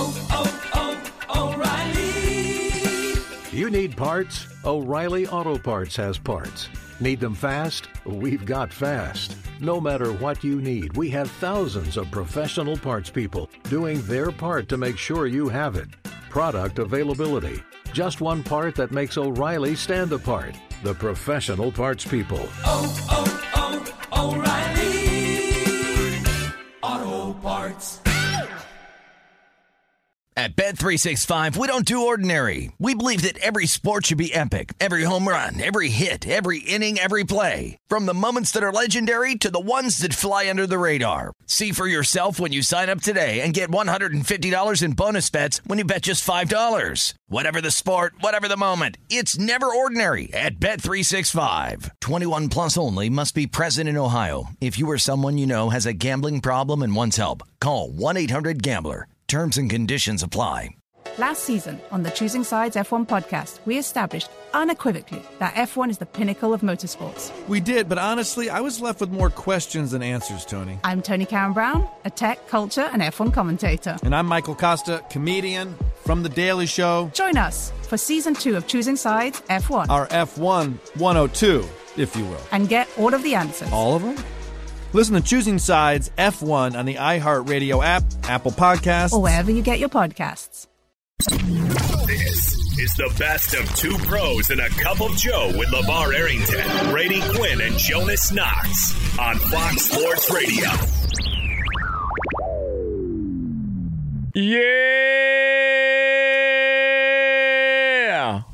O'Reilly. You need parts? O'Reilly Auto Parts has parts. Need them fast? We've got fast. No matter what you need, we have thousands of professional parts people doing their part to make sure you have it. Product availability. Just one part that makes O'Reilly stand apart. The professional parts people. O'Reilly Auto Parts. At Bet365, we don't do ordinary. We believe that every sport should be epic. Every home run, every hit, every inning, every play. From the moments that are legendary to the ones that fly under the radar. See for yourself when you sign up today and get $150 in bonus bets when you bet just $5. Whatever the sport, whatever the moment, it's never ordinary at Bet365. 21 plus only. Must be present in Ohio. If you or someone you know has a gambling problem and wants help, call 1-800-GAMBLER. Terms and conditions apply. Last season on the Choosing Sides F1 podcast, we established unequivocally that F1 is the pinnacle of motorsports. We did, but honestly, I was left with more questions than answers, Tony. I'm Tony Karen Brown, a tech, culture, and F1 commentator. And I'm Michael Costa, comedian from The Daily Show. Join us for Season 2 of Choosing Sides F1. Our F1 102, if you will. And get all of the answers. All of them? Listen to Choosing Sides F1 on the iHeartRadio app, Apple Podcasts, or wherever you get your podcasts. This is the best of two pros and a cup of Joe with LeVar Arrington, Brady Quinn, and Jonas Knox on Fox Sports Radio. Yeah!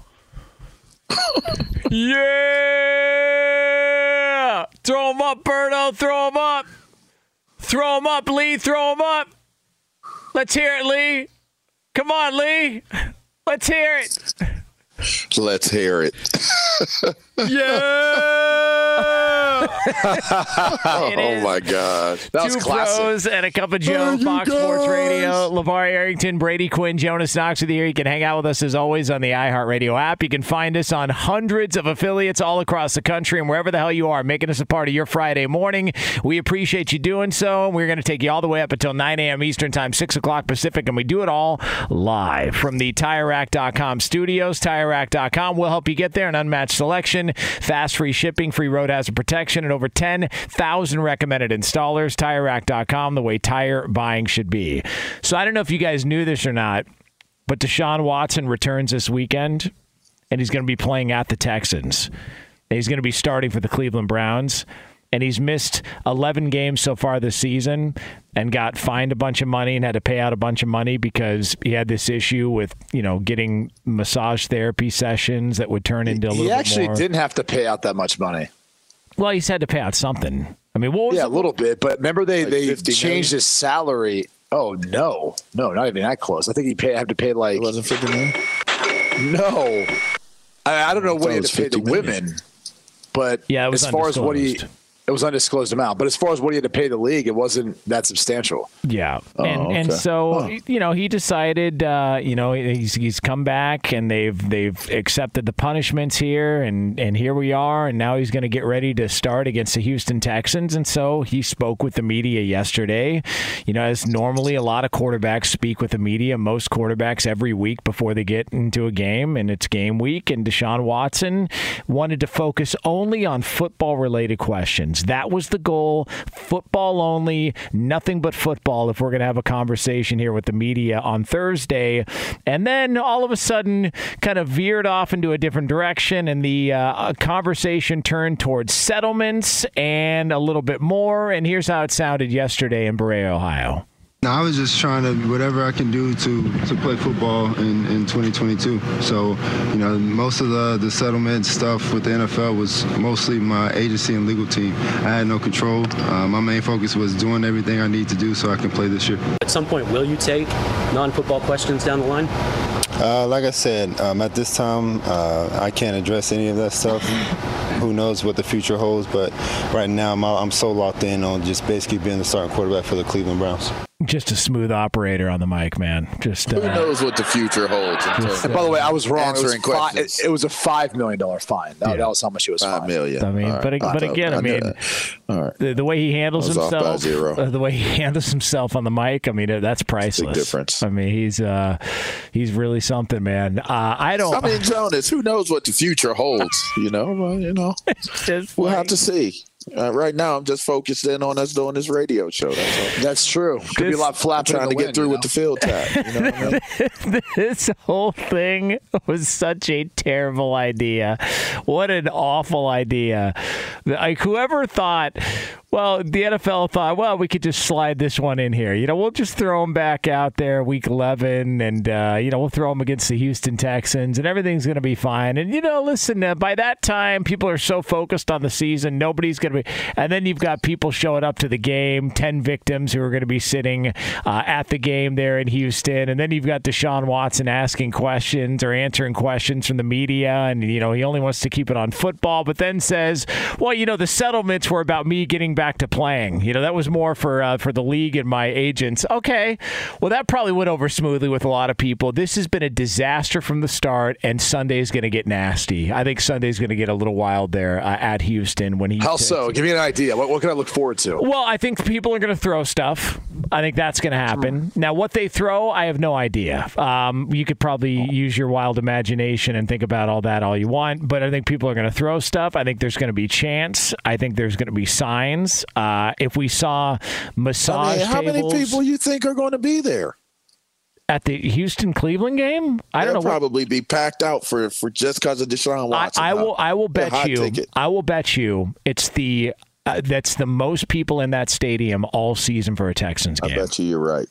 Yeah! Throw him up, Berto. Throw him up. Throw him up, Lee. Throw him up. Let's hear it, Lee. Come on, Lee. Let's hear it. Let's hear it. Yeah! Oh, my God. That was Two classic. pros and a cup of Joe, Fox Sports Radio. LeVar Arrington, Brady Quinn, Jonas Knox with you here. You can hang out with us, as always, on the iHeartRadio app. You can find us on hundreds of affiliates all across the country and wherever the hell you are, making us a part of your Friday morning. We appreciate you doing so. We're going to take you all the way up until 9 a.m. Eastern Time, 6 o'clock Pacific, and we do it all live from the TireRack.com studios. TireRack.com will help you get there. An unmatched selection, fast free shipping, free road hazard protection, and over 10,000 recommended installers. TireRack.com, the way tire buying should be. So I don't know if you guys knew this or not, but Deshaun Watson returns this weekend, and he's going to be playing at the Texans. And he's going to be starting for the Cleveland Browns. And he's missed 11 games so far this season and got fined a bunch of money and had to pay out a bunch of money because he had this issue with, getting massage therapy sessions that would turn into a little bit more. He actually didn't have to pay out that much money. Well, he's had to pay out something. I mean, what was a little bit. But remember, they changed his salary. Oh, no, not even that close. I think he had to pay like. It wasn't $50 million? No. I don't know what he had to pay the women. But yeah, it was as far as what it was undisclosed amount, but as far as what he had to pay the league, it wasn't that substantial. Yeah, okay. and so he decided, he's come back and they've accepted the punishments here, and here we are, and now he's going to get ready to start against the Houston Texans, and so he spoke with the media yesterday. As normally a lot of quarterbacks speak with the media, most quarterbacks every week before they get into a game, and it's game week, and Deshaun Watson wanted to focus only on football-related questions. That was the goal. Football only, nothing but football if we're going to have a conversation here with the media on Thursday. And then all of a sudden kind of veered off into a different direction, and the conversation turned towards settlements and a little bit more. And here's how it sounded yesterday in Brea, Ohio. No, I was just trying to whatever I can do to play football in 2022. So, most of the settlement stuff with the NFL was mostly my agency and legal team. I had no control. My main focus was doing everything I need to do so I can play this year. At some point, will you take non-football questions down the line? Like I said, at this time, I can't address any of that stuff. Who knows what the future holds, but right now I'm so locked in on just basically being the starting quarterback for the Cleveland Browns. Just a smooth operator on the mic, man. Just who knows what the future holds. And by the way, I was wrong. It was a $5 million fine. That was how much it was. $5 million. I mean, but again, I mean, the way he handles himself, the way he handles himself on the mic, I mean, that's priceless. Big difference. I mean, he's really something, man. Jonas, who knows what the future holds? We'll have to see. Right now, I'm just focused in on us doing this radio show. That's true. Could be a lot flapping. Trying to get through with the field tap. You know what I mean? This whole thing was such a terrible idea. What an awful idea. Like, whoever thought, well, the NFL thought, well, we could just slide this one in here. We'll just throw them back out there week 11, and, we'll throw them against the Houston Texans, and everything's going to be fine. And, listen, by that time, people are so focused on the season, nobody's going to be. And then you've got people showing up to the game, 10 victims who are going to be sitting at the game there in Houston. And then you've got Deshaun Watson asking questions or answering questions from the media. And, he only wants to keep it on football, but then says, well, the settlements were about me getting back to playing. That was more for the league and my agents. Okay. Well, that probably went over smoothly with a lot of people. This has been a disaster from the start, and Sunday's going to get nasty. I think Sunday's going to get a little wild there at Houston when he. How so? Give me an idea. What can I look forward to? Well, I think people are going to throw stuff. I think that's going to happen. Now, what they throw, I have no idea. You could probably use your wild imagination and think about all that all you want, but I think people are going to throw stuff. I think there's going to be chants. I think there's going to be signs. If we saw massage tables. How many people you think are going to be there? At the Houston-Cleveland game? They'll probably be packed out for just because of Deshaun Watson. I will bet you it's that's the most people in that stadium all season for a Texans game. I bet you're right.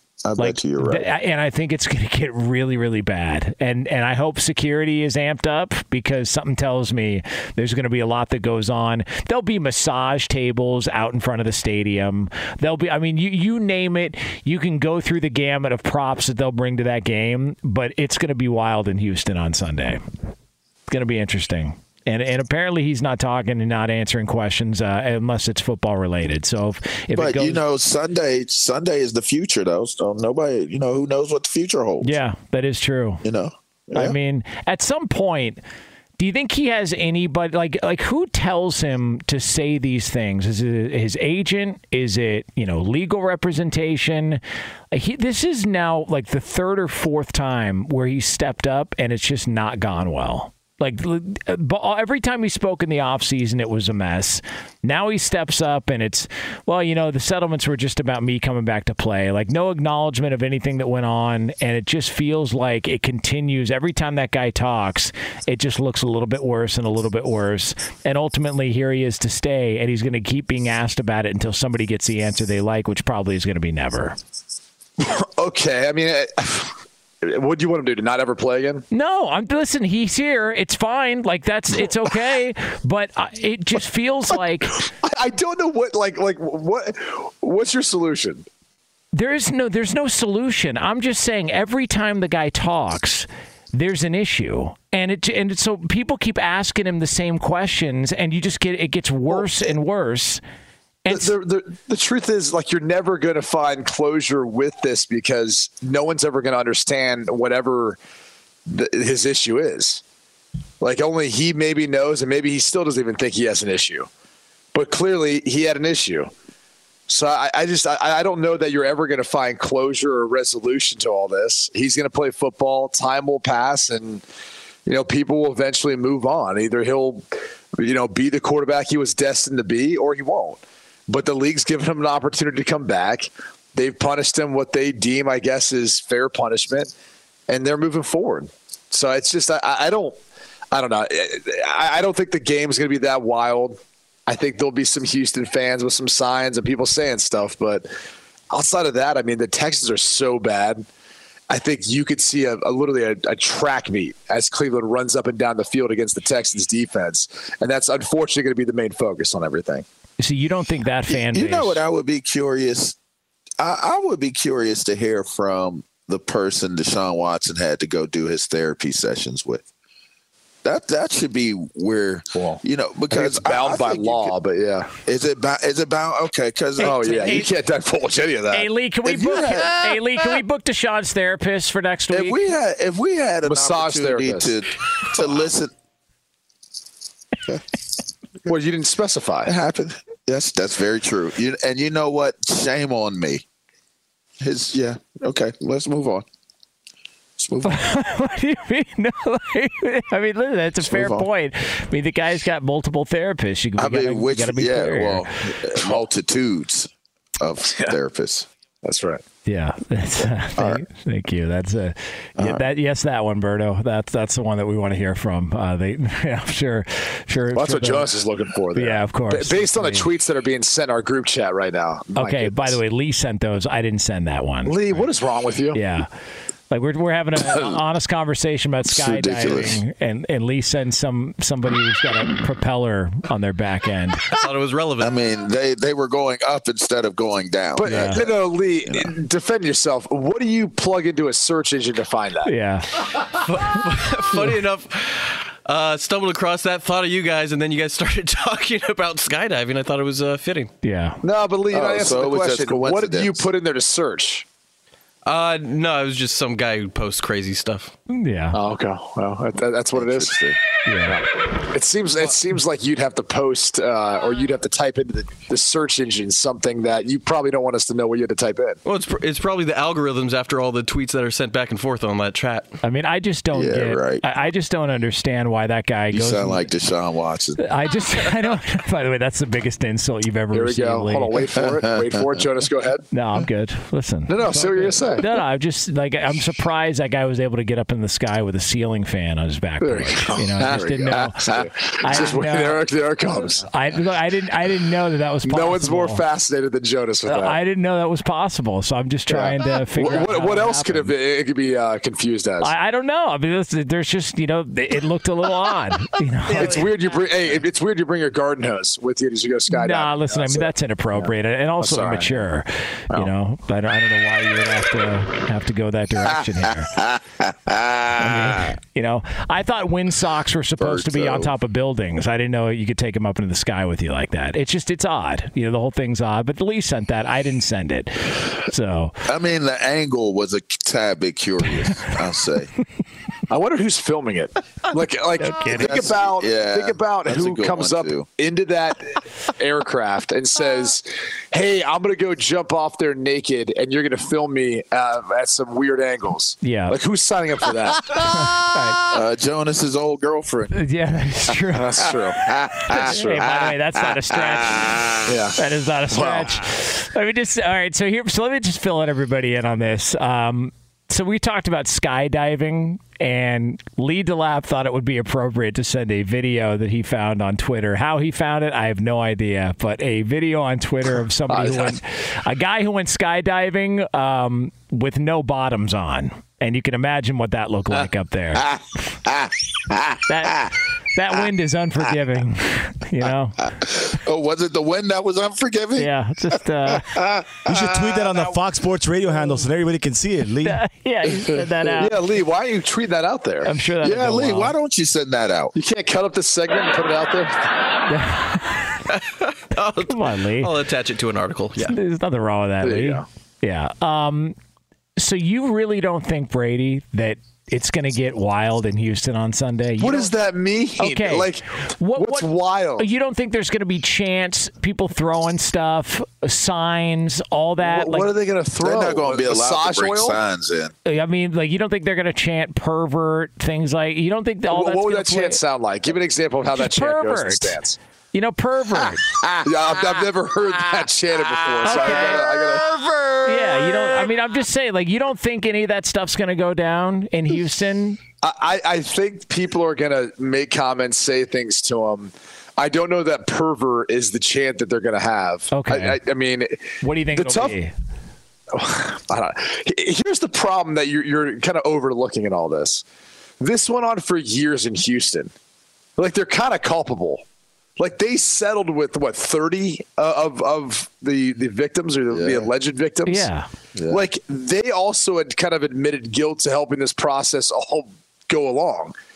And I think it's going to get really, really bad. And I hope security is amped up, because something tells me there's going to be a lot that goes on. There'll be massage tables out in front of the stadium. There'll be, you name it. You can go through the gamut of props that they'll bring to that game, but it's going to be wild in Houston on Sunday. It's going to be interesting. And apparently he's not talking and not answering questions unless it's football related. So if but it goes, Sunday is the future though. So nobody, who knows what the future holds. Yeah, that is true. Yeah. I mean, at some point, do you think he has anybody like who tells him to say these things? Is it his agent? Is it legal representation? This is now like the third or fourth time where he stepped up and it's just not gone well. Like, every time he spoke in the offseason, it was a mess. Now he steps up and it's, the settlements were just about me coming back to play. Like, no acknowledgement of anything that went on, and it just feels like it continues. Every time that guy talks, it just looks a little bit worse and a little bit worse. And ultimately, here he is to stay, and he's going to keep being asked about it until somebody gets the answer they like, which probably is going to be never. Okay, I mean... What do you want him to do? To not ever play again? No, listen. He's here. It's fine. It's okay. But it just feels like I don't know what's your solution? There's no solution. I'm just saying every time the guy talks, there's an issue, and so people keep asking him the same questions, and you just it gets worse and worse. The truth is, you're never going to find closure with this, because no one's ever going to understand whatever his issue is. Only he maybe knows, and maybe he still doesn't even think he has an issue. But clearly, he had an issue. So I don't know that you're ever going to find closure or resolution to all this. He's going to play football. Time will pass, and people will eventually move on. Either he'll be the quarterback he was destined to be, or he won't. But the league's given him an opportunity to come back. They've punished him what they deem, I guess, is fair punishment, and they're moving forward. So it's just I don't know. I don't think the game's going to be that wild. I think there'll be some Houston fans with some signs and people saying stuff. But outside of that, I mean, the Texans are so bad. I think you could see literally a track meet as Cleveland runs up and down the field against the Texans defense. And that's unfortunately going to be the main focus on everything. So you don't think that fan base... You know what I would be curious? I would be curious to hear from the person Deshaun Watson had to go do his therapy sessions with. That should be where because it's bound by law. But yeah, is it bound? Okay, because you can't divulge any of that. Hey Lee, can we book Deshaun's therapist for next week? If we had an massage opportunity to listen. Well, you didn't specify. It happened. Yes, that's very true. You know what? Shame on me. Okay, let's move on. What do you mean? No, I mean, listen, that's a fair point. I mean, the guy's got multiple therapists. You gotta be clear. Well, multitudes of therapists. That's right. Yeah, thank you. That's that one, Berto. That's the one that we want to hear from. I'm sure. Well, that's what Jonas is looking for. There. Yeah, of course. Based on the tweets that are being sent in our group chat right now. Okay. By the way, Lee sent those. I didn't send that one. Lee, what is wrong with you? Yeah. Like we're having an honest conversation about skydiving, and Lee sends somebody who's got a propeller on their back end. I thought it was relevant. I mean, they were going up instead of going down. But Lee, defend yourself. What do you plug into a search engine to find that? Yeah. Funny enough. Stumbled across that, thought of you guys, and then you guys started talking about skydiving. I thought it was fitting. Yeah. No, but Lee, you answer the question. What did you put in there to search? No, it was just some guy who posts crazy stuff. Yeah. Oh, okay. Well, that's what it is. Yeah. It seems like you'd have to post or you'd have to type into the search engine something that you probably don't want us to know what you had to type in. Well, it's probably the algorithms after all the tweets that are sent back and forth on that chat. I mean, I just don't I just don't understand why that guy goes. You sound like Deshaun Watson. I don't. By the way, that's the biggest insult you've ever received. Here we go. Hold on, wait for it. Jonas, go ahead. No, I'm good. Listen. No, see what you're gonna say. No, I'm just I'm surprised that guy was able to get up in the sky with a ceiling fan on his back porch. I just didn't know. There it comes. I didn't know that was possible. No one's more fascinated than Jonas with that. I didn't know that was possible, so I'm just trying to figure out what else could it be confused as. I don't know. I mean, there's just it looked a little odd. It's weird you bring. It's weird you bring your garden hose with you as you go skydiving. Nah, listen. I mean, that's inappropriate and also immature. I don't know why you would have to go that direction here. I thought windsocks were supposed to be on top of buildings. I didn't know you could take them up into the sky with you like that. It's odd. The whole thing's odd. But Lee sent that. I didn't send it. So I mean, the angle was a tad bit curious, I'll say. I wonder who's filming it. Think about who comes up into that aircraft and says, "Hey, I'm going to go jump off there naked, and you're going to film me at some weird angles." Yeah, who's signing up for that? Jonas's old girlfriend. Yeah, that's true. That's true. That's true. Hey, by the way, that's not a stretch. Yeah, that is not a stretch. All right. So let me just fill everybody in on this. So we talked about skydiving, and Lee DeLapp thought it would be appropriate to send a video that he found on Twitter. How he found it, I have no idea, but a video on Twitter of somebody a guy who went skydiving with no bottoms on. And you can imagine what that looked like up there. That wind is unforgiving, Oh, was it the wind that was unforgiving? Yeah, just you should tweet that on the Fox Sports Radio handle so everybody can see it, Lee. Yeah, you send that out. Yeah, Lee, why don't you tweet that out there? I'm sure that. Yeah, Lee, why don't you send that out? You can't cut up this segment and put it out there. Come on, Lee. I'll attach it to an article. Yeah, there's nothing wrong with that, there Lee. You go. Yeah. So you really don't think, Brady, that it's going to get wild in Houston on Sunday? What does that mean? Okay. What's wild? You don't think there's going to be chants, people throwing stuff, signs, all that? What are they going to throw? They're not going to be allowed to bring signs in. I mean, you don't think they're going to chant pervert, things like... You don't think all that's What would that chant sound like? Give me an example of how that chant goes in the stance. Pervert. Yeah, I've never heard that chanted before. So pervert. Yeah, you don't. I mean, I'm just saying, you don't think any of that stuff's going to go down in Houston? I think people are going to make comments, say things to them. I don't know that pervert is the chant that they're going to have. Okay. I mean, what do you think it'll be? I don't know. Here's the problem that you're kind of overlooking in all this. This went on for years in Houston. They're kind of culpable. They settled with 30 of the victims or the alleged victims. Yeah. They also had kind of admitted guilt to helping this process all go along.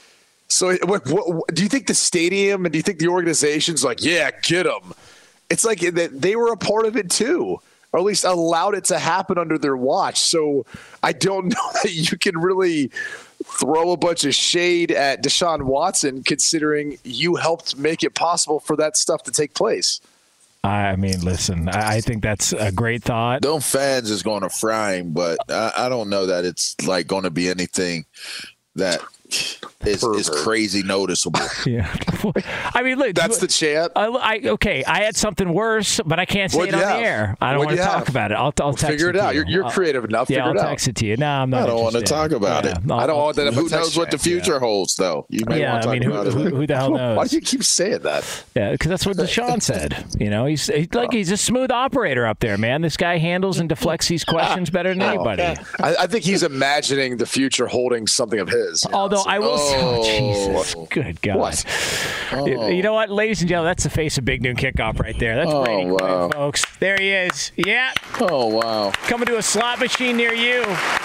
So what, do you think the stadium and do you think the organization's like, yeah, get them? It's like they were a part of it too, or at least allowed it to happen under their watch. So I don't know that you can really throw a bunch of shade at Deshaun Watson, considering you helped make it possible for that stuff to take place. I mean, listen, I think that's a great thought. Them fans is going to fry him, but I don't know that it's like going to be anything that is crazy noticeable. Yeah. I mean, look. That's the chant. Okay, I had something worse, but I can't say it on the air. I don't want to talk about it. I'll text figure it out. You. You're creative enough. Yeah, I'll text it to you. No, I'm not. I don't want to talk about it. I don't want that. Who knows what the future holds, though? You may want to talk about it. Who the hell knows? Why do you keep saying that? Yeah, because that's what Deshaun said. You know, he's a smooth operator up there, man. This guy handles and deflects these questions better than anybody. I think he's imagining the future holding something of his. Although I will say, Jesus, good God. What? You know what, ladies and gentlemen, that's the face of Big Noon Kickoff right there. That's Brady Quinn, folks. There he is. Yeah. Oh, wow. Coming to a slot machine near you.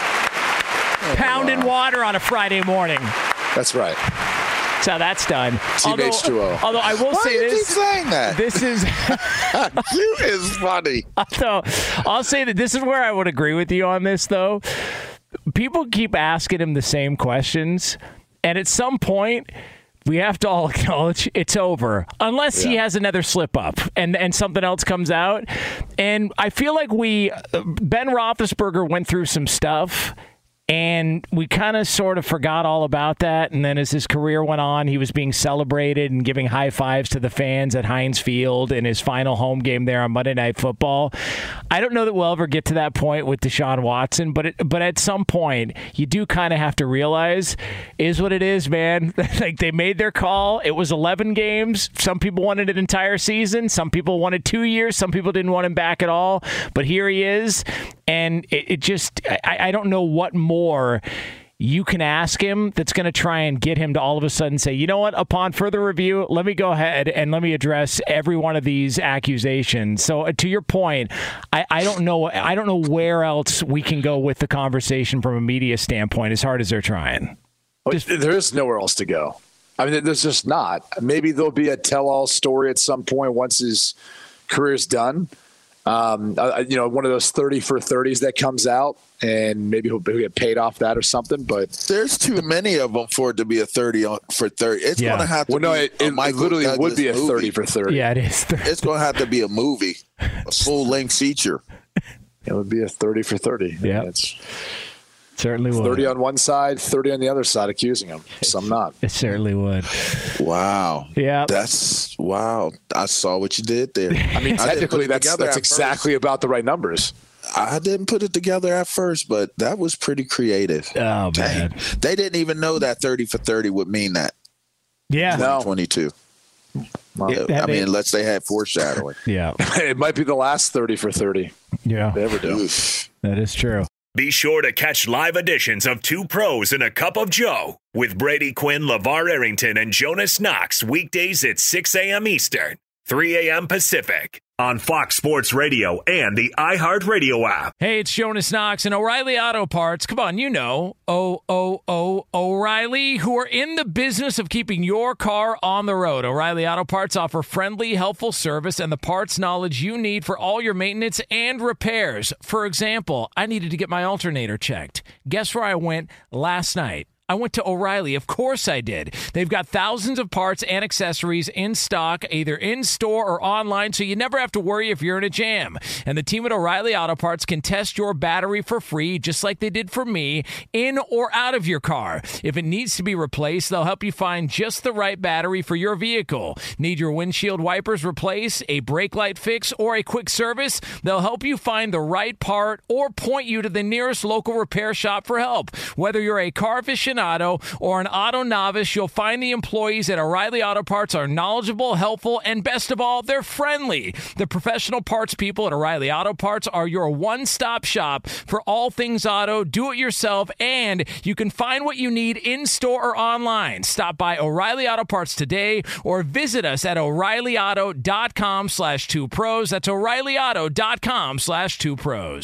Pounding water on a Friday morning. That's right. That's how that's done. Team H2O. Although I will say this. Why do you keep saying that? This is. You is funny. So I'll say that this is where I would agree with you on this, though. People keep asking him the same questions. And at some point, we have to all acknowledge it's over, unless he has another slip up and something else comes out. And I feel like Ben Roethlisberger went through some stuff, and we kind of sort of forgot all about that. And then as his career went on, he was being celebrated and giving high fives to the fans at Heinz Field in his final home game there on Monday Night Football. I don't know that we'll ever get to that point with Deshaun Watson, but at some point, you do kind of have to realize is what it is, man. Like, they made their call. It was 11 games. Some people wanted an entire season. Some people wanted 2 years. Some people didn't want him back at all. But here he is. And it just, I don't know what more you can ask him that's going to try and get him to all of a sudden say, you know what, upon further review, let me go ahead and let me address every one of these accusations. So to your point, I don't know where else we can go with the conversation from a media standpoint, as hard as they're trying. There is nowhere else to go. I mean, there's just not. Maybe there'll be a tell-all story at some point once his career's done. One of those 30 for 30s that comes out, and maybe he'll get paid off that or something. But there's too many of them for it to be a 30 for 30. It's going to have to. Well, no, it literally Douglas would be a 30 for 30. Yeah, it is. It's going to have to be a movie, a full-length feature. It would be a 30 for 30. Yeah, certainly would. 30 on one side, 30 on the other side, accusing him. Some not. It certainly would. Wow. Yeah. Wow. I saw what you did there. I mean, technically, that's exactly about the right numbers. I didn't put it together at first, but that was pretty creative. Oh, man. They didn't even know that 30 for 30 would mean that. Yeah. No. 22. Unless they had foreshadowing. Yeah. It might be the last 30 for 30. Yeah. They ever do. That is true. Be sure to catch live editions of Two Pros and a Cup of Joe with Brady Quinn, LeVar Arrington, and Jonas Knox weekdays at 6 a.m. Eastern, 3 a.m. Pacific on Fox Sports Radio and the iHeartRadio app. Hey, it's Jonas Knox and O'Reilly Auto Parts. Come on, you know, O'Reilly, who are in the business of keeping your car on the road. O'Reilly Auto Parts offer friendly, helpful service and the parts knowledge you need for all your maintenance and repairs. For example, I needed to get my alternator checked. Guess where I went last night? I went to O'Reilly. Of course I did. They've got thousands of parts and accessories in stock, either in store or online, so you never have to worry if you're in a jam. And the team at O'Reilly Auto Parts can test your battery for free, just like they did for me, in or out of your car. If it needs to be replaced, they'll help you find just the right battery for your vehicle. Need your windshield wipers replaced, a brake light fix, or a quick service? They'll help you find the right part or point you to the nearest local repair shop for help. Whether you're a car aficionado or an auto novice, you'll find the employees at O'Reilly Auto Parts are knowledgeable, helpful, and best of all, they're friendly. The professional parts people at O'Reilly Auto Parts are your one-stop shop for all things auto, do-it-yourself, and you can find what you need in-store or online. Stop by O'Reilly Auto Parts today or visit us at O'ReillyAuto.com/2pros. That's O'ReillyAuto.com/2pros.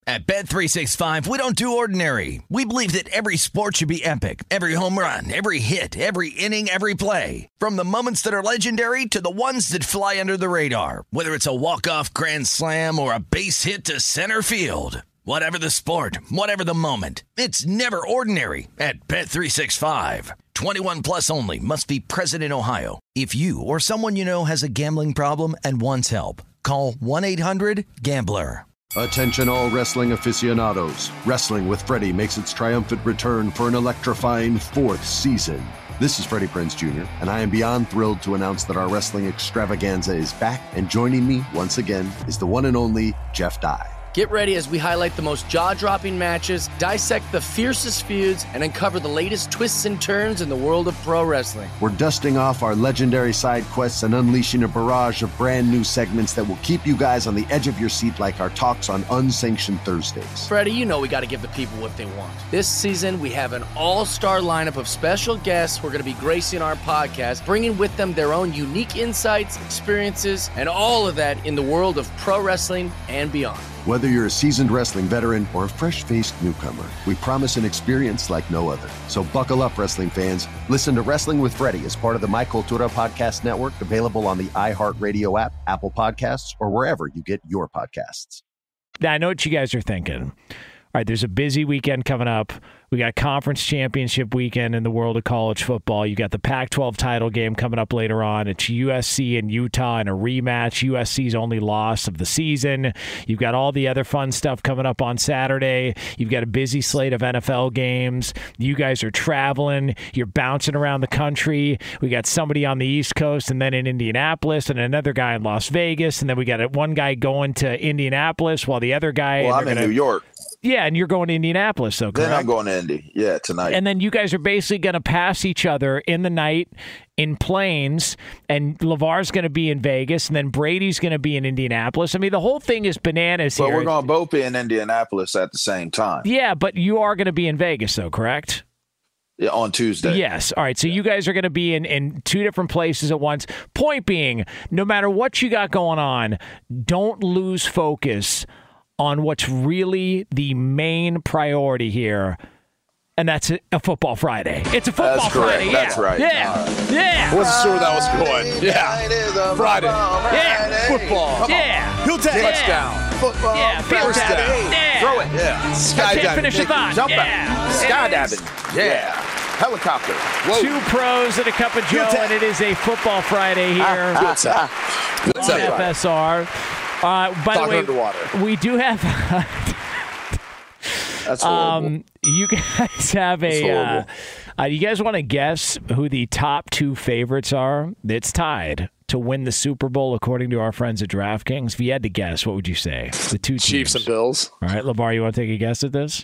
At Bet365, we don't do ordinary. We believe that every sport should be epic. Every home run, every hit, every inning, every play. From the moments that are legendary to the ones that fly under the radar. Whether it's a walk-off grand slam or a base hit to center field. Whatever the sport, whatever the moment. It's never ordinary at Bet365. 21 plus only. Must be present in Ohio. If you or someone you know has a gambling problem and wants help, call 1-800-GAMBLER. Attention all wrestling aficionados. Wrestling with Freddie makes its triumphant return for an electrifying 4th season. This is Freddie Prinze Jr., and I am beyond thrilled to announce that our wrestling extravaganza is back, and joining me once again is the one and only Jeff Dye. Get ready as we highlight the most jaw-dropping matches, dissect the fiercest feuds, and uncover the latest twists and turns in the world of pro wrestling. We're dusting off our legendary side quests and unleashing a barrage of brand new segments that will keep you guys on the edge of your seat like our talks on Unsanctioned Thursdays. Freddie, you know we got to give the people what they want. This season, we have an all-star lineup of special guests who are going to be gracing our podcast, bringing with them their own unique insights, experiences, and all of that in the world of pro wrestling and beyond. Whether you're a seasoned wrestling veteran or a fresh-faced newcomer, we promise an experience like no other. So buckle up, wrestling fans. Listen to Wrestling with Freddie as part of the My Cultura Podcast Network, available on the iHeartRadio app, Apple Podcasts, or wherever you get your podcasts. Now, I know what you guys are thinking. All right, there's a busy weekend coming up. We got conference championship weekend in the world of college football. You got the Pac-12 title game coming up later on. It's USC and Utah in a rematch. USC's only loss of the season. You've got all the other fun stuff coming up on Saturday. You've got a busy slate of NFL games. You guys are traveling. You're bouncing around the country. We got somebody on the East Coast and then in Indianapolis and another guy in Las Vegas. And then we got one guy going to Indianapolis while the other guy... Well, I'm in New York. Yeah, and you're going to Indianapolis, so correct? Then I'm going to Indy, tonight. And then you guys are basically going to pass each other in the night in planes, and LeVar's going to be in Vegas, and then Brady's going to be in Indianapolis. I mean, the whole thing is bananas here. But we're going to both be in Indianapolis at the same time. Yeah, but you are going to be in Vegas, though, correct? Yeah, on Tuesday. Yes. All right, so you guys are going to be in two different places at once. Point being, no matter what you got going on, don't lose focus on what's really the main priority here, and that's a Football Friday. It's a Football Friday. Yeah. That's right. Yeah. Yeah. I wasn't sure that was going. Yeah. Friday. Yeah. Football. Yeah. Heel tag. Touchdown. Football. Yeah. Field First down. down. Yeah. Throw it. Yeah. Skydiving. Finish the thought. Jump yeah. out. Skydiving. Yeah. Helicopter. Whoa. Two pros and a cup of Joe, and it is a Football Friday here on FSR. By the way, underwater. We do have. That's horrible. You guys have a. You guys want to guess who the top two favorites are? It's tied to win the Super Bowl, according to our friends at DraftKings. If you had to guess, what would you say? The two teams. Chiefs and Bills. All right, LeVar, you want to take a guess at this?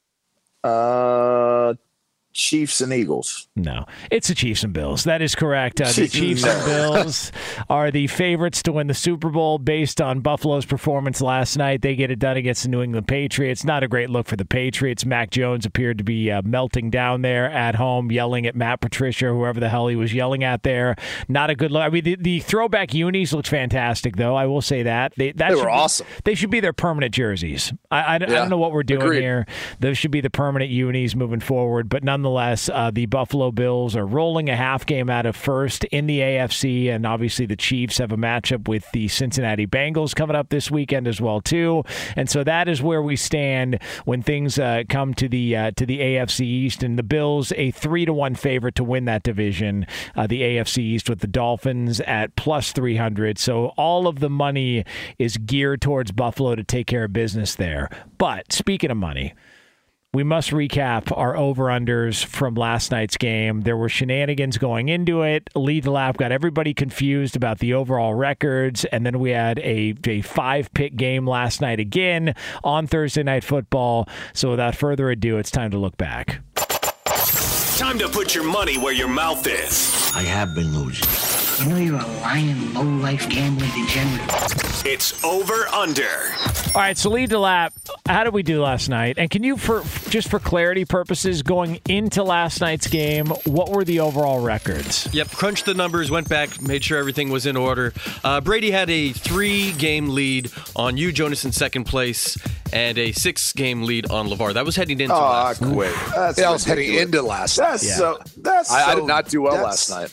Chiefs and Eagles. No, it's the Chiefs and Bills. That is correct. The Chiefs and Bills are the favorites to win the Super Bowl based on Buffalo's performance last night. They get it done against the New England Patriots. Not a great look for the Patriots. Mac Jones appeared to be melting down there at home, yelling at Matt Patricia, whoever the hell he was yelling at there. Not a good look. I mean, the throwback unis looked fantastic, though. I will say that. They were awesome. They should be their permanent jerseys. I don't know what we're doing here. Those should be the permanent unis moving forward, but nonetheless, the Buffalo Bills are rolling a half game out of first in the AFC, and obviously the Chiefs have a matchup with the Cincinnati Bengals coming up this weekend as well too. And so that is where we stand when things come to the AFC East, and the Bills a 3-1 favorite to win that division. The AFC East with the Dolphins at plus 300. So all of the money is geared towards Buffalo to take care of business there. But speaking of money, we must recap our over-unders from last night's game. There were shenanigans going into it. Lead the Lap got everybody confused about the overall records, and then we had a 5-pick game last night again on Thursday Night Football. So without further ado, it's time to look back. Time to put your money where your mouth is. I have been losing. You know you're a lying, low-life gambling degenerate. It's over under. All right, so Lead the Lap, how did we do last night? And can you, for clarity purposes, going into last night's game, what were the overall records? Yep, crunched the numbers, went back, made sure everything was in order. Brady had a 3-game lead on you, Jonas, in second place. and a 6-game lead on LeVar. That was heading into last night. I quit. I was heading into last night. I did not do well last night.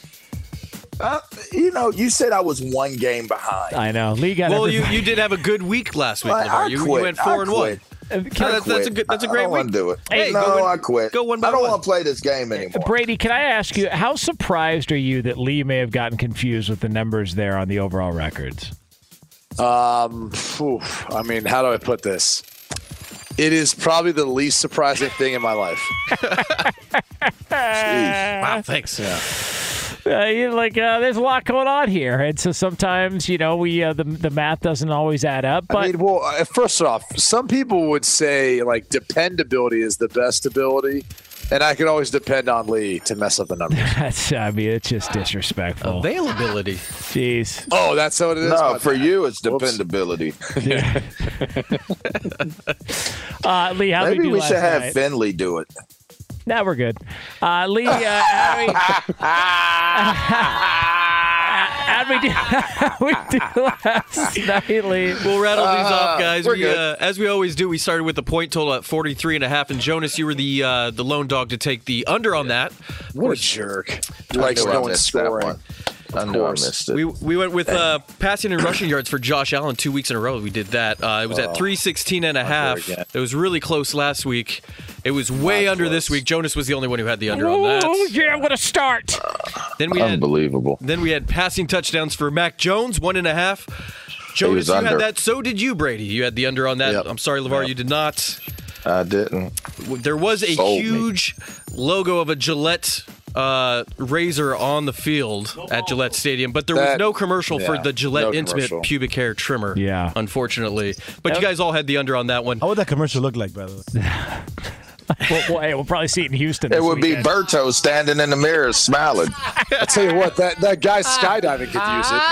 You said I was 1 game behind. I know. Lee got you did have a good week last week, LeVar. You went 4-1. That's a great week. I want to do it. Hey, I quit. Go one by I don't one. want to play this game anymore. Brady, can I ask you, how surprised are you that Lee may have gotten confused with the numbers there on the overall records? I mean, how do I put this? It is probably the least surprising thing in my life. Wow, thanks. Yeah. There's a lot going on here, and so sometimes we the math doesn't always add up. But I mean, first off, some people would say like dependability is the best ability, and I could always depend on Lee to mess up the numbers. It's just disrespectful. Availability. Jeez. Oh, that's what it is. No, for you, it's dependability. Lee, how maybe we should have night? Finley do it. Now we're good. Lee, how'd we do last night, Lee? We'll rattle these off, guys. As we always do, we started with the point total at 43.5. And Jonas, you were the lone dog to take the under on that. What a jerk. He likes no one scoring. I knew I missed it. We went with passing and rushing yards for Josh Allen 2 weeks in a row. We did that. It was at 316.5. It was really close last week. It was way under this week. Jonas was the only one who had the under on that. Oh, yeah, what a start. Unbelievable. Then we had passing touchdowns for Mac Jones, 1.5. Jonas, you had that. So did you, Brady. You had the under on that. Yep. I'm sorry, LeVar, you did not. I didn't. There was a huge logo of a Gillette razor on the field at Gillette Stadium, but there was no commercial for the Gillette Intimate pubic hair trimmer. Yeah, unfortunately. But you guys all had the under on that one. How would that commercial look like, by the way? We'll probably see it in Houston. It would be Berto standing in the mirror smiling. I'll tell you what, that guy skydiving could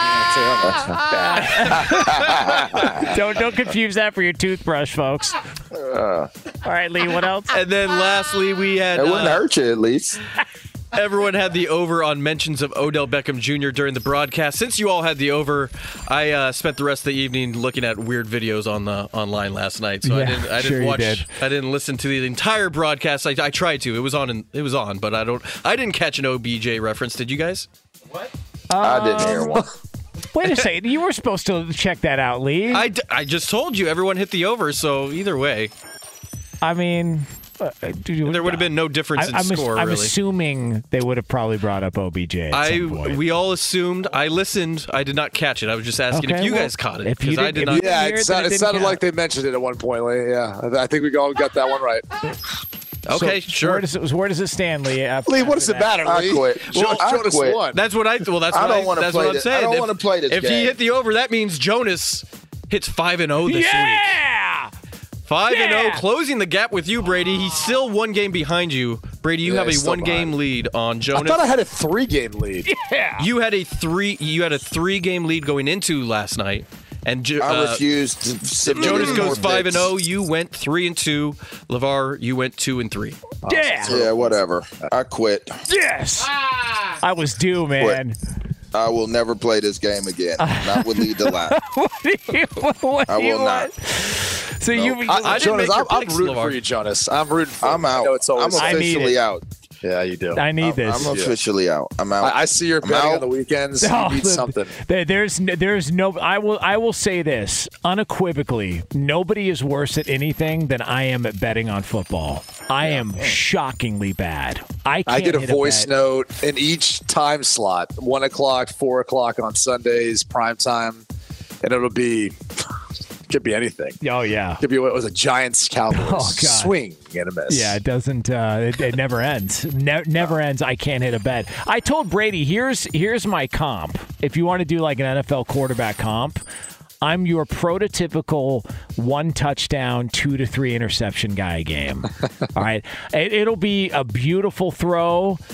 use it. Don't confuse that for your toothbrush, folks. All right, Lee, what else? And then lastly, we had... It wouldn't hurt you, at least. Everyone had the over on mentions of Odell Beckham Jr. during the broadcast. Since you all had the over, I spent the rest of the evening looking at weird videos online last night. So I didn't watch. I didn't listen to the entire broadcast. I tried to. It was on, but I didn't catch an OBJ reference. Did you guys? What? I didn't hear one. Wait a second. You were supposed to check that out, Lee. I just told you everyone hit the over. So either way, I mean. There would have been no difference in score, I'm really. assuming they would have probably brought up OBJ at some point. We all assumed. I listened. I did not catch it. I was just asking if you guys caught it. Because I did not. Yeah, it sounded like they mentioned it at one point. Yeah, I think we all got that one right. Okay, sure. Where does it stand, Lee? Lee, what does it matter? I quit. Jonas won. That's what I. Well, that's what I'm saying. I don't want to play this game. If he hit the over, that means Jonas hits 5-0 this week. Yeah. 5-0, closing the gap with you, Brady. He's still 1 game behind you. Brady, you have a 1-game lead on Jonas. I thought I had a 3-game lead. Yeah. You had a 3-game lead going into last night. And I refused. If Jonas goes 5-0, you went 3-2. LeVar, you went 2-3. Yeah. Yeah, whatever. I quit. Yes. I was due, man. Quit. I will never play this game again. Not with Lee DeLapp. I will not. So Jonas, I'm rooting for you, Jonas. I'm rooting for you. I'm out. I'm officially out. Yeah, you do. I need this. I'm officially out. I'm out. I see your betting on the weekends. You need something. There's no. I will say this unequivocally. Nobody is worse at anything than I am at betting on football. I am shockingly bad. I get a voice note in each time slot: 1 o'clock, 4 o'clock on Sundays, prime time, and it'll be. Could be anything. Oh yeah. Could be what was a Giants Cowboys swing and a miss. Yeah, it doesn't. It never ends. Never ends. I can't hit a bet. I told Brady, here's my comp. If you want to do like an NFL quarterback comp, I'm your prototypical 1 touchdown, 2 to 3 interception guy game. All right, it'll be a beautiful throw.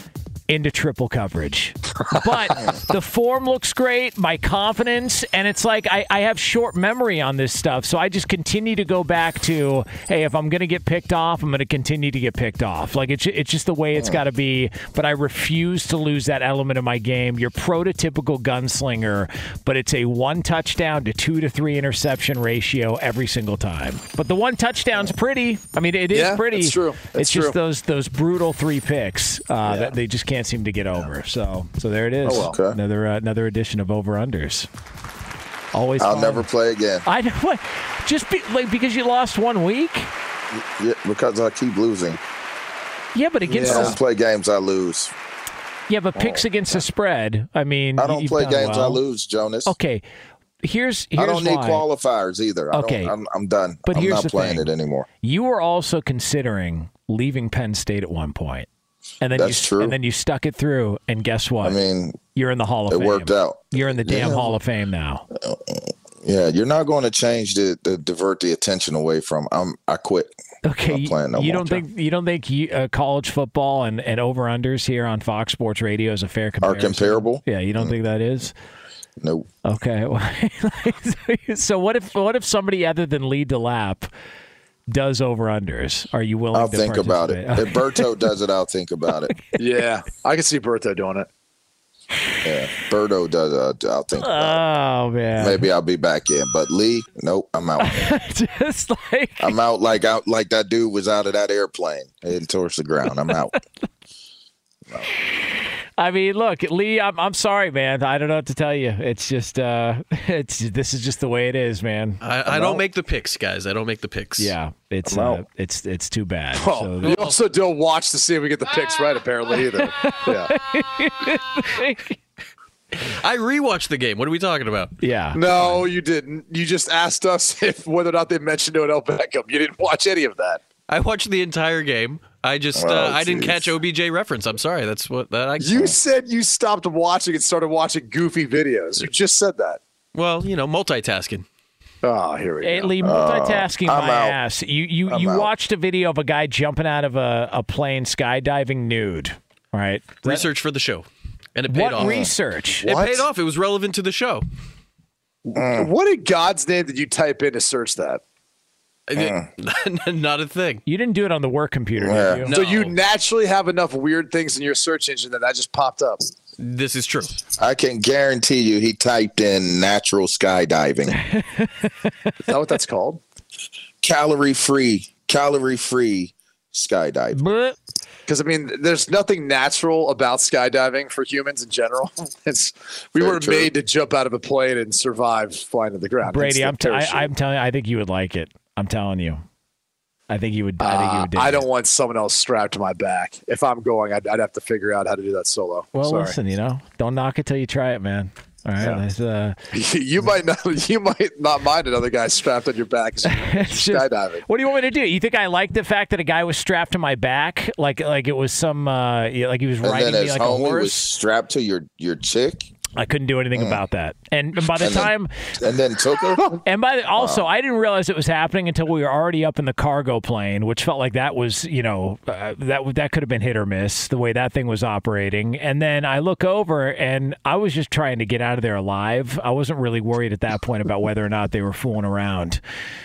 into triple coverage. But the form looks great, my confidence, and it's like I have short memory on this stuff, so I just continue to go back to, hey, if I'm going to get picked off, I'm going to continue to get picked off. Like, it's just the way it's got to be, but I refuse to lose that element of my game. You're prototypical gunslinger, but it's a 1 touchdown to 2 to 3 interception ratio every single time. But the 1 touchdown's pretty. I mean, it is pretty. It's true. It's just those brutal 3 picks that they just can't seem to get over. So there it is. Oh, well. Okay. Another edition of Over-Unders. Always I'll fun. never play again. I know. Because you lost 1 week? Yeah, because I keep losing. Yeah, but against I don't play games I lose. Yeah, but picks against the spread. I mean, I don't play games I lose, Jonas. Okay. Here's I don't need why. qualifiers either. Okay. I'm done. But I'm here's not the playing thing. it anymore. You were also considering leaving Penn State at one point. And then That's true. And then you stuck it through, and guess what? I mean, you're in the Hall of Fame. It worked out. You're in the damn Hall of Fame now. Yeah, you're not going to change the divert the attention away from. I quit. Okay, you don't think college football and over-unders here on Fox Sports Radio is a fair comparison? Are comparable? Yeah, you don't think that is? Nope. Okay. So what if somebody other than Lee DeLapp does over-underers? Are you willing I'll to think about it. participate? If Berto does it, I'll think about it. Yeah, I can see Berto doing it. Yeah, Berto does it. I'll think about it. Man. Maybe I'll be back in. But Lee, nope, I'm out. Just like I'm out like that dude was out of that airplane heading towards the ground. I'm out. I mean, look, Lee, I'm sorry, man. I don't know what to tell you. It's just this is just the way it is, man. I don't make the picks, guys. I don't make the picks. Yeah, it's too bad. Oh, So you also don't watch to see if we get the picks right, apparently, either. Yeah. I rewatched the game. What are we talking about? Yeah. No, you didn't. You just asked us whether or not they mentioned Odell Beckham. You didn't watch any of that. I watched the entire game. I just I didn't catch OBJ reference. I'm sorry. That's what that I. You said you stopped watching and started watching goofy videos. You just said that. Well, multitasking. Oh, here we go. Lee, multitasking my out. ass. You out. watched a video of a guy jumping out of a plane skydiving nude, right? Research for the show, and it paid off. What research? It paid off. It was relevant to the show. What in God's name did you type in to search that? Not a thing. You didn't do it on the work computer, did you? No. So you naturally have enough weird things in your search engine that just popped up. This is true. I can guarantee you he typed in natural skydiving. Is that what that's called? Calorie free skydiving. Because, I mean, there's nothing natural about skydiving for humans in general. We weren't made to jump out of a plane and survive flying to the ground. Brady, I'm telling you, I think you would like it. I'm telling you. I think you would dig I don't want someone else strapped to my back. If I'm going, I'd have to figure out how to do that solo. Well, Sorry. listen, don't knock it till you try it, man. All right. Yeah. You might not mind another guy strapped on your back skydiving. What do you want me to do? You think I like the fact that a guy was strapped to my back, like it was some like he was riding me like a horse? Was strapped to your chick. I couldn't do anything about that. And by the time... And then took her? And also, I didn't realize it was happening until we were already up in the cargo plane, which felt like that was, that could have been hit or miss, the way that thing was operating. And then I look over, and I was just trying to get out of there alive. I wasn't really worried at that point about whether or not they were fooling around.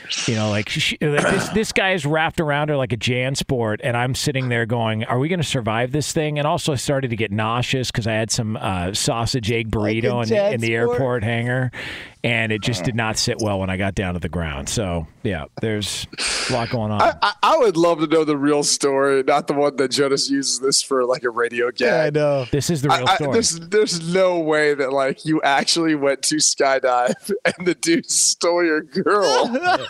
This guy is wrapped around her like a JanSport, and I'm sitting there going, are we going to survive this thing? And also I started to get nauseous because I had some sausage egg burrito in the airport hangar, and it just did not sit well when I got down to the ground. So, yeah, there's a lot going on. I would love to know the real story, not the one that Jonas uses this for like a radio gag. Yeah, I know. This is the real story. There's no way that like you actually went to skydive and the dude stole your girl.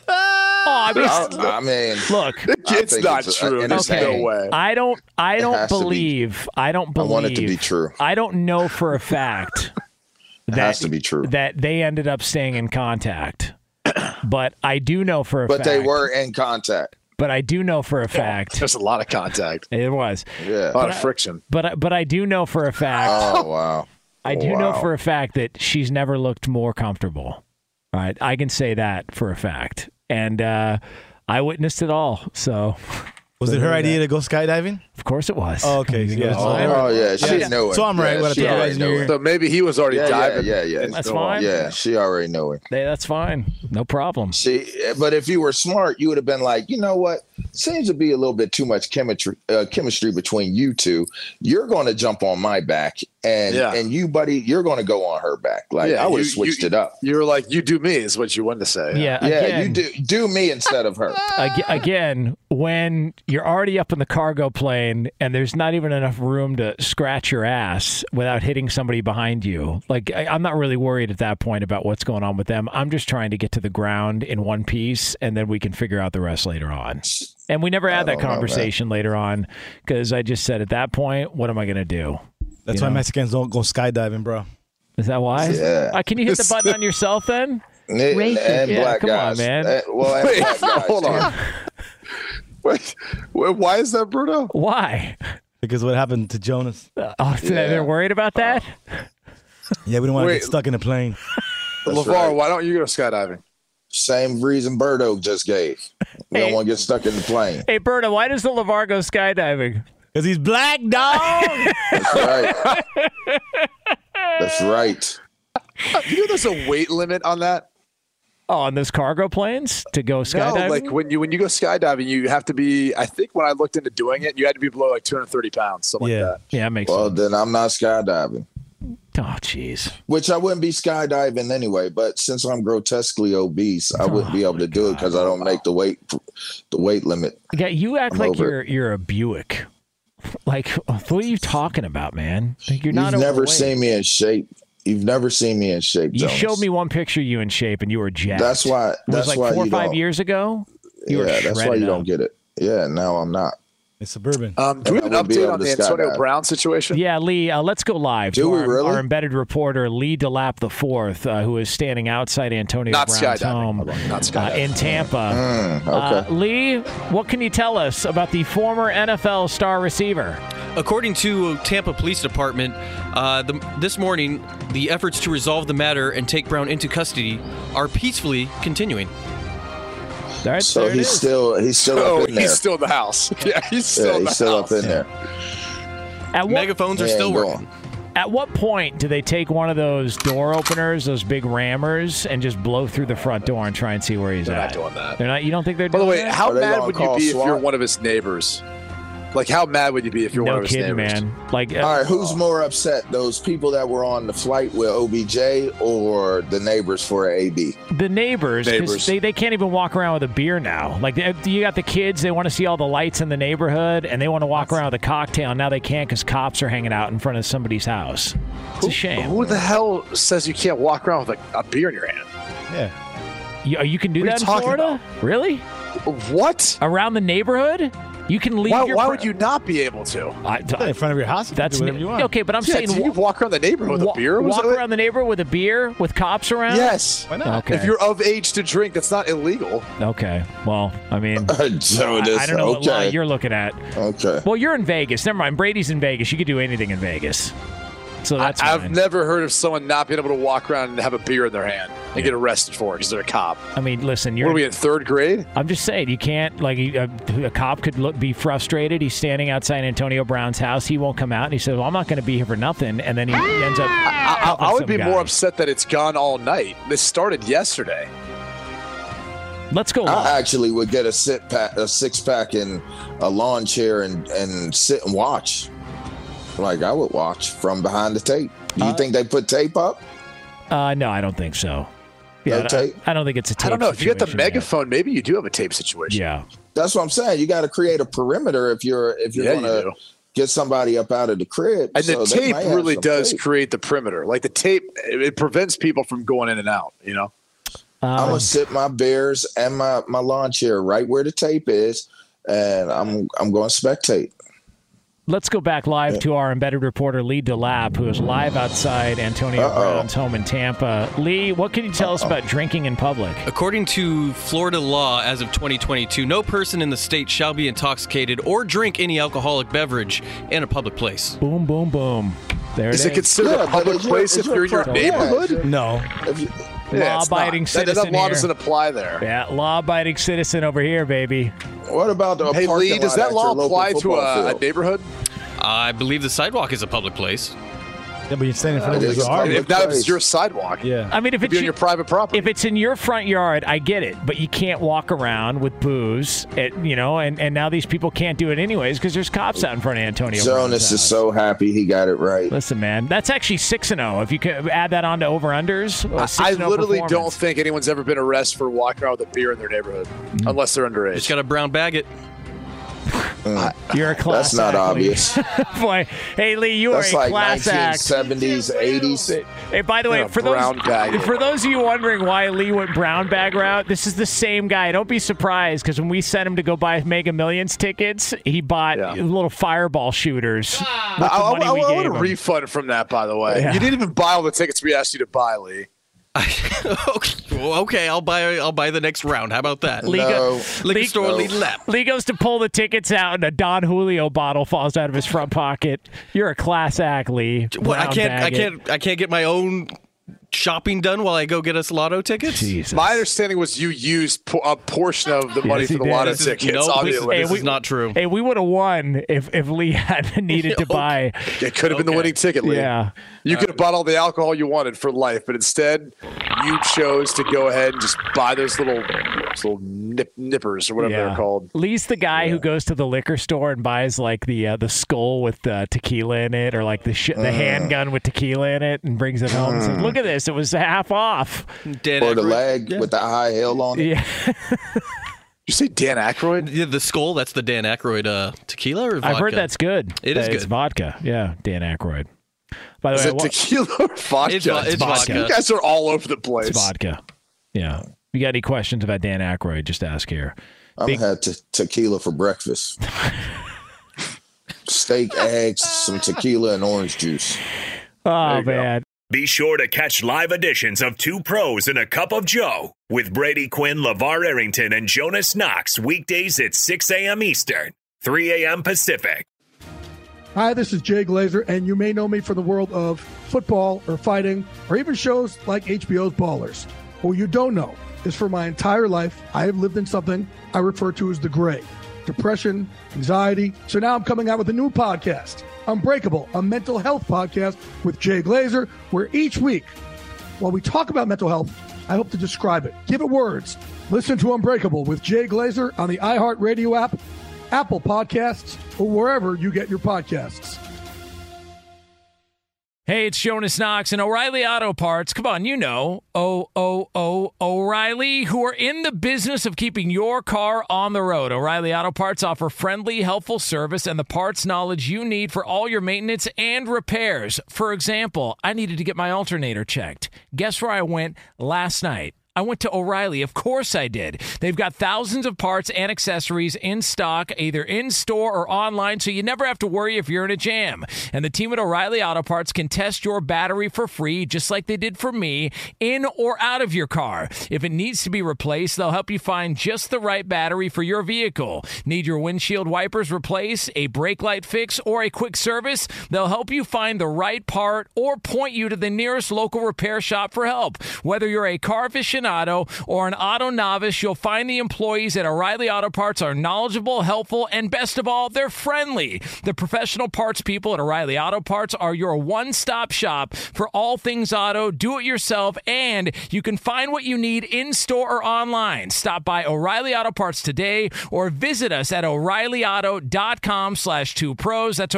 I mean, look, it's not true. There's no way. I don't believe. I want it to be true. I don't know for a fact that has to be true that they ended up staying in contact, but I do know for a fact. But they were in contact. But I do know for a fact. There's a lot of contact. It was. Yeah. A lot of friction. But I do know for a fact. Oh wow. I do know for a fact that she's never looked more comfortable. All right, I can say that for a fact. And I witnessed it all. So Was it her idea to go skydiving? Of course it was. Oh, okay. She knew it. So I'm right. So maybe he was already diving. Yeah. That's fine. Yeah, she already knew it. Hey, that's fine. No problem. But if you were smart, you would have been like, you know what? Seems to be a little bit too much chemistry between you two. You're going to jump on my back, and you, buddy, you're going to go on her back. Like I would have switched it up. You were like, you do me is what you wanted to say. Yeah. You do me instead of her. Again, when you're already up in the cargo plane and there's not even enough room to scratch your ass without hitting somebody behind you, like I'm not really worried at that point about what's going on with them. I'm just trying to get to the ground in one piece, and then we can figure out the rest later on. And we never had that conversation later on because I just said at that point, what am I going to do? That's why Mexicans don't go skydiving, bro. Is that why? Yeah. Can you hit the button on yourself then? And black come guys. on, man. Wait, hold on. Wait, why is that, Bruno? Why? Because what happened to Jonas? They're worried about that? Yeah, we don't want to get stuck in a plane. LeVar, why don't you go skydiving? Same reason Birdo just gave. We don't want to get stuck in the plane. Hey, Birdo, why does the LeVar go skydiving? Because he's black, dog. That's right. That's right. You know there's a weight limit on that? Oh, on those cargo planes to go skydiving? No, like when you go skydiving, you have to be, I think when I looked into doing it, you had to be below like 230 pounds, something like that. Yeah, that makes sense. Well, then I'm not skydiving. Oh, jeez. Which I wouldn't be skydiving anyway, but since I'm grotesquely obese, I wouldn't be able to do it because I don't make the weight limit. Yeah, you act like you're a Buick. Like, what are you talking about, man? Like, you've never seen me in shape. You've never seen me in shape, You Jones. showed me one picture of you in shape, and you were jacked. That's why. It was like 4 or 5 years ago. That's why you don't get it. Yeah, now I'm not. It's suburban. Do we have an update on the Antonio Brown situation? Yeah, Lee, let's go live to our embedded reporter, Lee DeLapp IV, who is standing outside Antonio Brown's home in Tampa. Okay. Lee, what can you tell us about the former NFL star receiver? According to Tampa Police Department, this morning, the efforts to resolve the matter and take Brown into custody are peacefully continuing. Right, so he's still up in there. He's still in the house. Yeah, he's still up in there. Megaphones are still working. At what point do they take one of those door openers, those big rammers, and just blow through the front door and try and see where he's at? They're not doing that. They're not. You don't think they're doing that? By the way, how mad would you be SWAT? if you're one of his neighbors? Like, how mad would you be if you're one of his neighbors? Man. Like, all right, who's more upset? Those people that were on the flight with OBJ or the neighbors for AB? The neighbors. They can't even walk around with a beer now. Like, you got the kids, they want to see all the lights in the neighborhood, and they want to walk around with a cocktail. Now they can't because cops are hanging out in front of somebody's house. It's a shame. Who the hell says you can't walk around with a beer in your hand? Yeah. You can do that in Florida? Really? What? Around the neighborhood? You can leave Why would you not be able to? In front of your house, that's whatever you want. Okay, but I'm saying you walk around the neighborhood with a beer. Walk around the neighborhood with a beer with cops around. Yes, why not? Okay. If you're of age to drink, that's not illegal. Okay, well, I mean, I don't know what law you're looking at. Okay. Well, you're in Vegas. Never mind. Brady's in Vegas. You could do anything in Vegas. So that's I've never heard of someone not being able to walk around and have a beer in their hand and get arrested for it because they're a cop. I mean, listen, what are we in third grade? I'm just saying, you can't, like, a cop could be frustrated. He's standing outside Antonio Brown's house. He won't come out, and he says, well, I'm not going to be here for nothing. And then he ends up I would be more upset that it's gone all night. This started yesterday. Let's go. I actually would get a six-pack and a lawn chair and sit and watch. Like, I would watch from behind the tape. Do you think they put tape up? No, I don't think so. Yeah, No tape? I don't think it's a tape. I don't know. If you get the situation megaphone, maybe you do have a tape situation. Yeah. That's what I'm saying. You got to create a perimeter if you're going to get somebody up out of the crib. And So the they tape might have really some does tape. create the perimeter. Like the tape, it prevents people from going in and out, you know? I'm going to sit my beers and my lawn chair right where the tape is, and I'm going to spectate. Let's go back live to our embedded reporter, Lee DeLapp, who is live outside Antonio Brown's home in Tampa. Lee, what can you tell us about drinking in public? According to Florida law, as of 2022, no person in the state shall be intoxicated or drink any alcoholic beverage in a public place. Boom, boom, boom. There it is. Is it considered a public place if you're in your neighborhood? No. Law-abiding citizen That law here. doesn't apply there. Yeah, law-abiding citizen over here, baby. What about the Hey, parking Lee, does lot that at law your local apply to football a field? neighborhood? I believe the sidewalk is a public place. Yeah, but you're standing in front of It the is a yard. public If that was place. your sidewalk, Yeah. I mean, if it'd it's be on your private property. If it's in your front yard, I get it, but you can't walk around with booze, and now these people can't do it anyways because there's cops out in front of Antonio Brown's Jonas is house. so happy he got it right. Listen, man, that's actually 6-0. If you could add that on to over-unders, I literally don't performance. think anyone's ever been arrested for walking around with a beer in their neighborhood, unless they're underage. Just got to brown bag it. You're a class That's not act, obvious. Lee. Boy, hey, Lee, you That's are a like class act. 1970s, 80s. Hey, by the way, Yeah, for brown bag it. those of you wondering why Lee went brown bag route, this is the same guy. Don't be surprised because when we sent him to go buy Mega Millions tickets, he bought little fireball shooters. With the money we I gave want him. a refund from that, by the way. Yeah. You didn't even buy all the tickets we asked you to buy, Lee. Okay, I'll buy the next round. How about that? Liquor store lead left. Lee goes to pull the tickets out, and a Don Julio bottle falls out of his front pocket. You're a class act, Lee. Well, I Brown bag it. can't get my own shopping done while I go get us lotto tickets. Jesus. My understanding was you used a portion of the money Yes, for he the did. lotto This is- tickets. no, obviously. this is not true. Hey, we would have won if Lee had needed to buy. It could have been the winning ticket, Lee. Yeah. You could have bought all the alcohol you wanted for life, but instead you chose to go ahead and just buy those little nippers or whatever they're called. Lee's the guy who goes to the liquor store and buys like the skull with tequila in it, or like the handgun with tequila in it, and brings it home and says, "Look at this! It was half off." Or the leg with the high heel on it. Yeah. You say Dan Aykroyd? Yeah, the skull. That's the Dan Aykroyd tequila or vodka? I've heard that's good. It is It's good. vodka. Yeah, Dan Aykroyd. By the Is way, it tequila or vodka? It's vodka. You guys are all over the place. It's vodka. Yeah. You got any questions about Dan Aykroyd? Just ask here. I've had tequila for breakfast. Steak, eggs, some tequila, and orange juice. Oh, man. Be sure to catch live editions of Two Pros and a Cup of Joe with Brady Quinn, LeVar Arrington, and Jonas Knox weekdays at 6 a.m. Eastern, 3 a.m. Pacific. Hi, this is Jay Glazer, and you may know me from the world of football or fighting or even shows like HBO's Ballers. What you don't know is for my entire life, I have lived in something I refer to as the gray. Depression, anxiety. So now I'm coming out with a new podcast, Unbreakable, a mental health podcast with Jay Glazer, where each week, while we talk about mental health, I hope to describe it, give it words. Listen to Unbreakable with Jay Glazer on the iHeartRadio app, Apple Podcasts, or wherever you get your podcasts. Hey, it's Jonas Knox and O'Reilly Auto Parts. Come on, you know, O'Reilly, who are in the business of keeping your car on the road. O'Reilly Auto Parts offer friendly, helpful service and the parts knowledge you need for all your maintenance and repairs. For example, I needed to get my alternator checked. Guess where I went last night? I went to O'Reilly. Of course I did. They've got thousands of parts and accessories in stock, either in store or online, so you never have to worry if you're in a jam. And the team at O'Reilly Auto Parts can test your battery for free, just like they did for me, in or out of your car. If it needs to be replaced, they'll help you find just the right battery for your vehicle. Need your windshield wipers replaced, a brake light fix, or a quick service? They'll help you find the right part or point you to the nearest local repair shop for help. Whether you're a car aficionado or an auto novice, you'll find the employees at O'Reilly Auto Parts are knowledgeable, helpful, and best of all, they're friendly. The professional parts people at O'Reilly Auto Parts are your one-stop shop for all things auto, do-it-yourself, and you can find what you need in-store or online. Stop by O'Reilly Auto Parts today or visit us at O'ReillyAuto.com/2pros. That's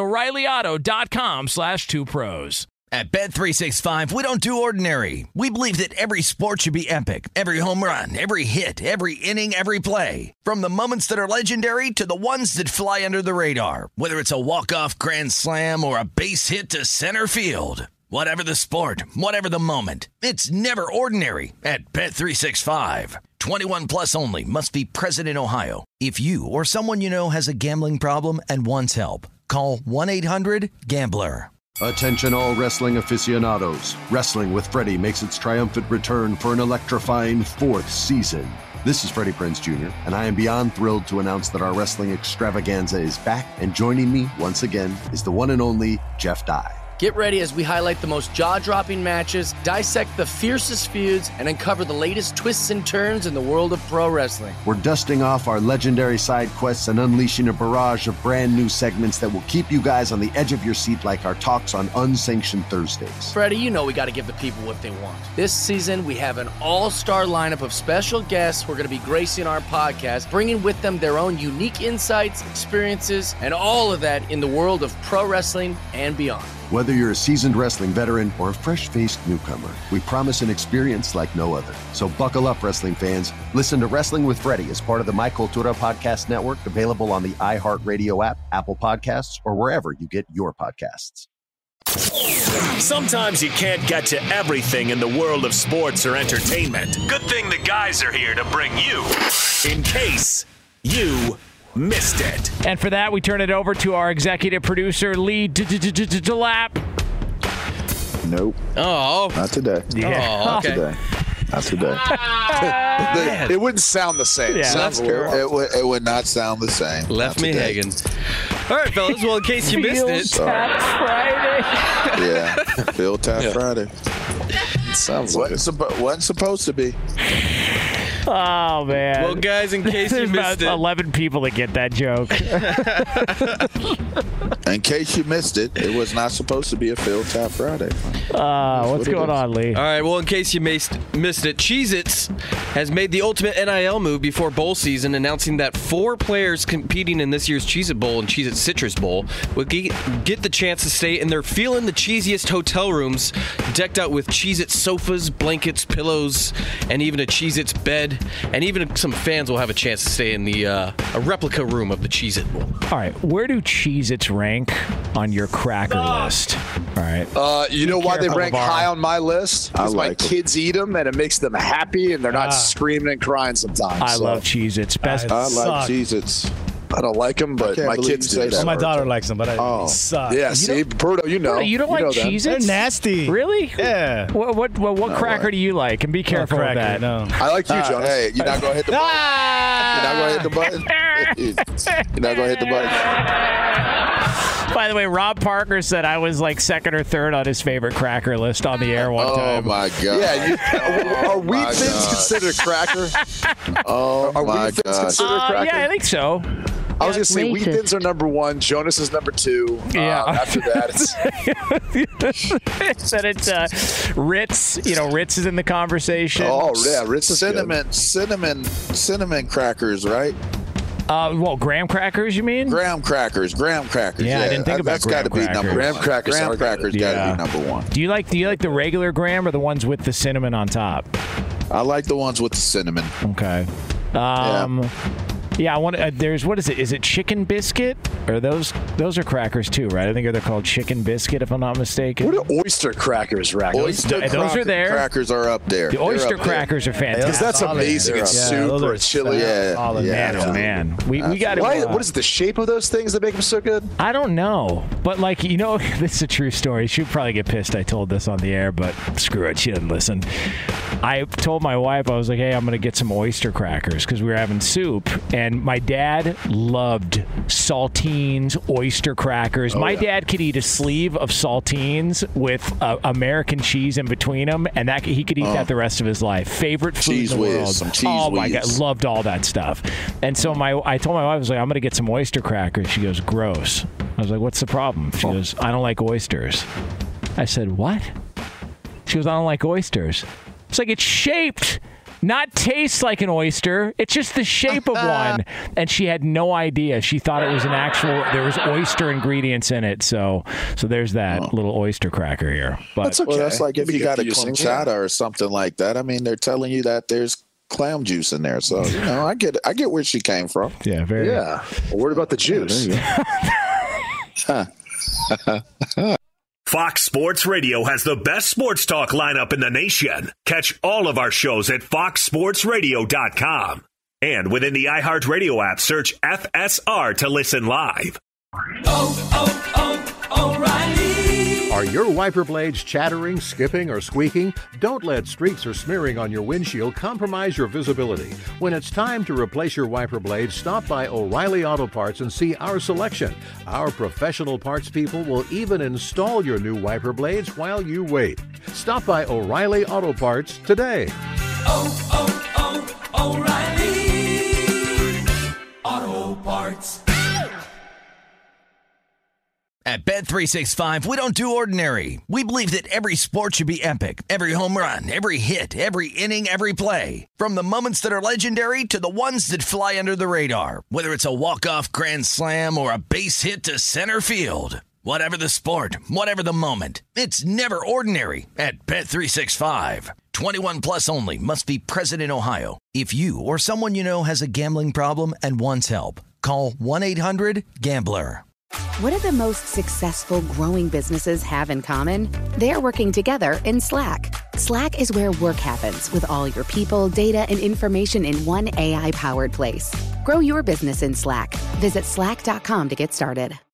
O'ReillyAuto.com/2pros. At Bet365, we don't do ordinary. We believe that every sport should be epic. Every home run, every hit, every inning, every play. From the moments that are legendary to the ones that fly under the radar. Whether it's a walk-off grand slam or a base hit to center field. Whatever the sport, whatever the moment. It's never ordinary at Bet365. 21 plus only. Must be present in Ohio. If you or someone you know has a gambling problem and wants help, call 1-800-GAMBLER. Attention all wrestling aficionados. Wrestling with Freddie makes its triumphant return for an electrifying 4th season. This is Freddie Prinze Jr., and I am beyond thrilled to announce that our wrestling extravaganza is back, and joining me once again is the one and only Jeff Dye. Get ready as we highlight the most jaw-dropping matches, dissect the fiercest feuds, and uncover the latest twists and turns in the world of pro wrestling. We're dusting off our legendary side quests and unleashing a barrage of brand new segments that will keep you guys on the edge of your seat like our talks on Unsanctioned Thursdays. Freddie, you know we got to give the people what they want. This season, we have an all-star lineup of special guests who are going to be gracing our podcast, bringing with them their own unique insights, experiences, and all of that in the world of pro wrestling and beyond. Whether you're a seasoned wrestling veteran or a fresh-faced newcomer, we promise an experience like no other. So buckle up, wrestling fans. Listen to Wrestling with Freddie as part of the My Cultura Podcast Network, available on the iHeartRadio app, Apple Podcasts, or wherever you get your podcasts. Sometimes you can't get to everything in the world of sports or entertainment. Good thing the guys are here to bring you in case you missed it. And for that, we turn it over to our executive producer, Lee Delap. Nope. Oh. Not today. Yeah. Oh, okay. Not today. It wouldn't sound the same. Yeah, Sounds It would not sound the same. Left me hanging. All right, fellas. Well, in case you missed it. Tap Friday. Yeah. Field Tap Friday. Sounds like wasn't supposed to be. Oh, man. Well, guys, in case you There's missed about it. 11 people that get that joke. In case you missed it, it was not supposed to be a Field Tap Friday. What's going on, Lee? All right, well, in case you missed it, Cheez-Its has made the ultimate NIL move before bowl season, announcing that 4 players competing in this year's Cheez-It Bowl and Cheez-It Citrus Bowl would get the chance to stay in their Feelin' the Cheesiest hotel rooms, decked out with Cheez-It sofas, blankets, pillows, and even a Cheez-Its bed. And even some fans will have a chance to stay in the a replica room of the Cheez-It Bowl. All right, where do Cheez-Its rank on your cracker list? All right. You know why they rank LeVar. high on my list? Because my like 'em. kids eat them, and it makes them happy, and they're not screaming and crying sometimes. I love Cheez-Its. Best. I like Cheez-Its. I don't like them, but my kids do. that. My daughter likes them, but I suck. Yeah, see, Berto, you know. You don't like know Cheez-Its? They're nasty. Really? Yeah. What cracker do you like? And be careful with that. No. I like you, Jonas. Hey, you're not going to hit the button? You're not going to hit the button? You're not going to hit the button? By the way, Rob Parker said I was like second or third on his favorite cracker list on the air one time. Oh, my God. Yeah, are wheat thins considered a cracker? Oh, Are my wheat thins God. considered a cracker? Yeah, I think so. I was going to say wheat thins are number 1. Jonas is number 2. Yeah. After that, it's... Said it's Ritz. You know, Ritz is in the conversation. Oh, yeah, Ritz is good. Cinnamon crackers, right? Well, graham crackers, you mean? Graham crackers. Yeah, I didn't think about that's got to be graham number crackers. one. Graham Crackers got to be number 1. Do you like the regular graham or the ones with the cinnamon on top? I like the ones with the cinnamon. Okay. Yeah, I want. There's what is it? Is it chicken biscuit? Or those are crackers too, right? I think they're called chicken biscuit, if I'm not mistaken. What are oyster crackers, Rack? Those are there. Crackers are up there. The oyster crackers are fantastic. Because that's amazing in soup or chili. Man. We got to. What is the shape of those things that make them so good? I don't know, but like this is a true story. She'd probably get pissed I told this on the air, but screw it, she didn't listen. I told my wife, I was like, hey, I'm gonna get some oyster crackers because we were having soup, and my dad loved saltines, oyster crackers. My dad could eat a sleeve of saltines with American cheese in between them, and that he could eat that the rest of his life. Favorite food cheese in the world. Some cheese oh my whiz. God, loved all that stuff. And so I told my wife, I was like, I'm gonna get some oyster crackers. She goes, gross. I was like, what's the problem? She goes, I don't like oysters. I said, what? She goes, I don't like oysters. It's like, it's shaped, not tastes like an oyster. It's just the shape of one. And she had no idea. She thought it was there was oyster ingredients in it. So there's that little oyster cracker here. But that's okay. Well, that's like if you got a confusing, clanchata or something like that. I mean, they're telling you that there's clam juice in there. So, I get where she came from. Yeah, very. Yeah. Well, what about the juice? Fox Sports Radio has the best sports talk lineup in the nation. Catch all of our shows at foxsportsradio.com. And within the iHeartRadio app, search FSR to listen live. O'Reilly. Are your wiper blades chattering, skipping, or squeaking? Don't let streaks or smearing on your windshield compromise your visibility. When it's time to replace your wiper blades, stop by O'Reilly Auto Parts and see our selection. Our professional parts people will even install your new wiper blades while you wait. Stop by O'Reilly Auto Parts today. O'Reilly Auto Parts. At Bet365, we don't do ordinary. We believe that every sport should be epic. Every home run, every hit, every inning, every play. From the moments that are legendary to the ones that fly under the radar. Whether it's a walk-off grand slam or a base hit to center field. Whatever the sport, whatever the moment. It's never ordinary at Bet365. 21 plus only. Must be present in Ohio. If you or someone you know has a gambling problem and wants help, call 1-800-GAMBLER. What do the most successful growing businesses have in common? They're working together in Slack. Slack is where work happens with all your people, data, and information in one AI-powered place. Grow your business in Slack. Visit slack.com to get started.